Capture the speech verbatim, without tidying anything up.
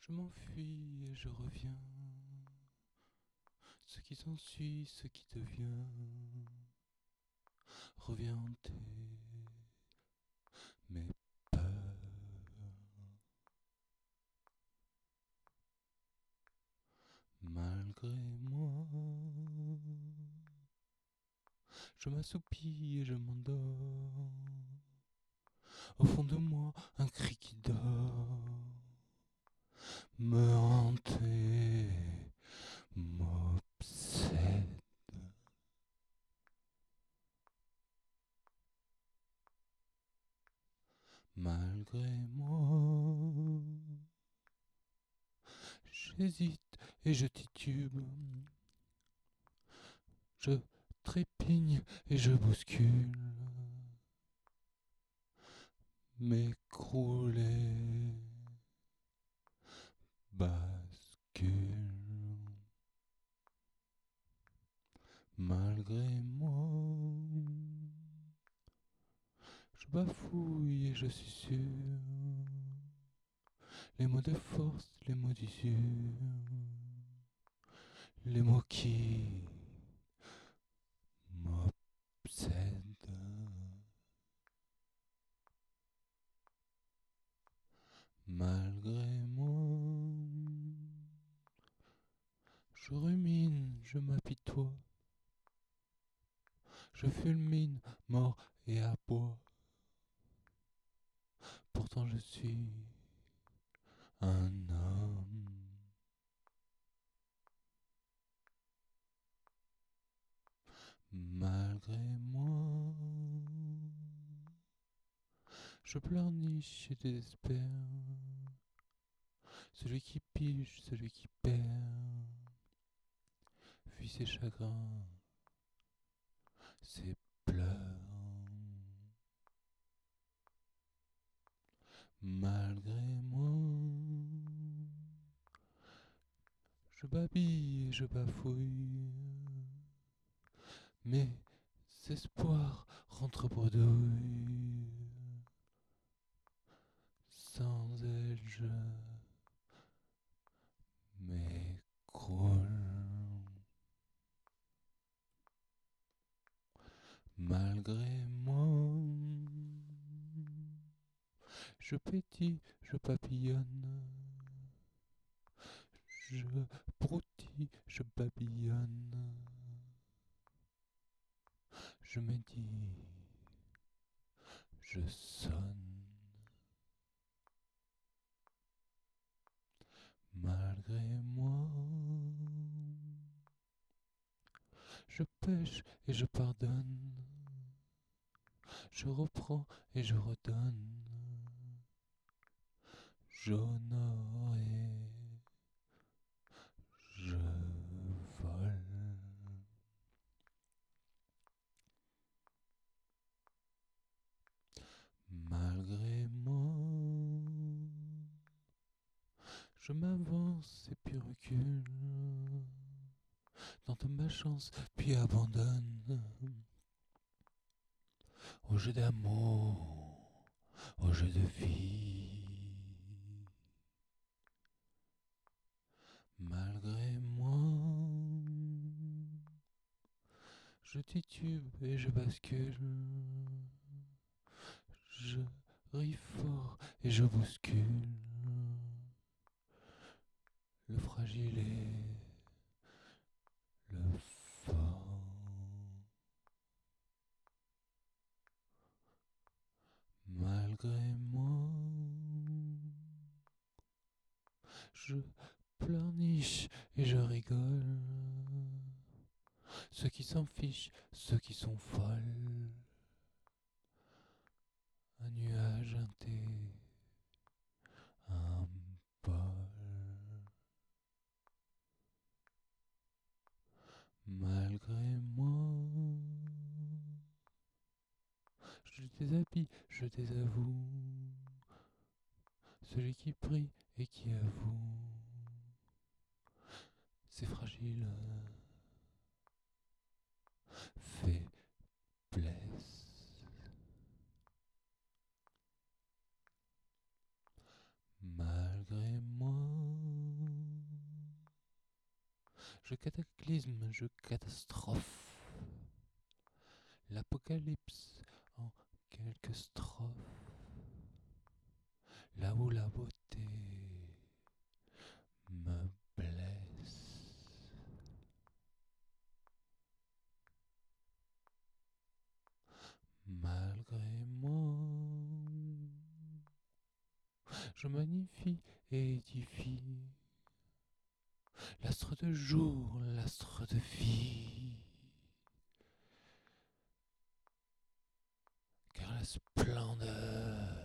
Je m'enfuis et je reviens. Ce qui s'ensuit, ce qui devient, revient hanter mes peurs. Malgré moi, je m'assoupis et je m'endors. Au fond de moi, un cri qui dort me hanter, m'obsède. Malgré moi, j'hésite et je titube. Je trépigne et je bouscule. M'écrouler, bascule. Malgré moi, je bafouille et je suis sûr. Les mots de force, les mots d'usure, les mots qui m'obsèdent. Malgré moi, je rumine, je m'apitoie. Je fulmine, mort et aboie. Pourtant je suis un homme. Malgré moi, je pleurniche et désespère. Celui qui pige, celui qui perd, fuit ses chagrins, ses pleurs. Malgré moi, je babille et je bafouille. Mes espoirs rentrent bredouille. Sans elle, je m'écroule. Malgré moi, je pétille, je papillonne. Je broutille, je babillonne. Je me dis, je sonne. Malgré moi, je pêche et je pardonne. Je reprends et je redonne. J'honore et je vole. Malgré moi, je m'avance et puis recule. Tente ma chance puis abandonne. Au jeu d'amour, au jeu de vie. Malgré moi, je titube et je bascule. Je ris fort et je bouscule. Le fragile et le fort. Malgré moi, je pleurniche et je rigole. Ceux qui s'en fichent, ceux qui sont folles. Un nuage, un thé, un bol. Malgré moi, je déshabille, je désavoue. Celui qui prie et qui avoue, c'est fragile, faiblesse. Malgré moi, Je cataclysme, je catastrophe. L'apocalypse en quelques strophes. Là où la beauté me blesse. Malgré moi, je magnifie et édifie l'astre de jour, l'astre de vie. Car la splendeur